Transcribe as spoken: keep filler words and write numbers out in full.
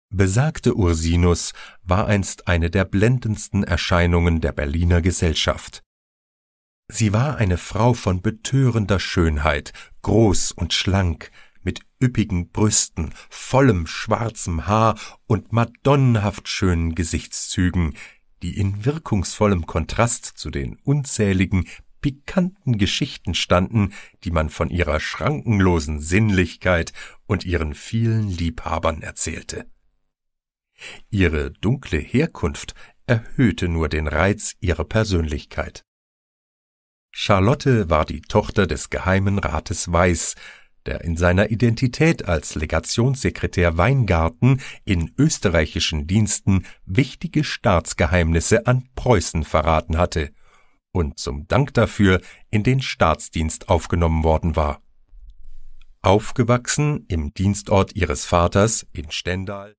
Besagte Ursinus war einst eine der blendendsten Erscheinungen der Berliner Gesellschaft. Sie war eine Frau von betörender Schönheit, groß und schlank, mit üppigen Brüsten, vollem schwarzem Haar und madonnenhaft schönen Gesichtszügen, die in wirkungsvollem Kontrast zu den unzähligen, pikanten Geschichten standen, die man von ihrer schrankenlosen Sinnlichkeit und ihren vielen Liebhabern erzählte. Ihre dunkle Herkunft erhöhte nur den Reiz ihrer Persönlichkeit. Charlotte war die Tochter des Geheimen Rates Weiß, der in seiner Identität als Legationssekretär Weingarten in österreichischen Diensten wichtige Staatsgeheimnisse an Preußen verraten hatte und zum Dank dafür in den Staatsdienst aufgenommen worden war. Aufgewachsen im Dienstort ihres Vaters in Stendal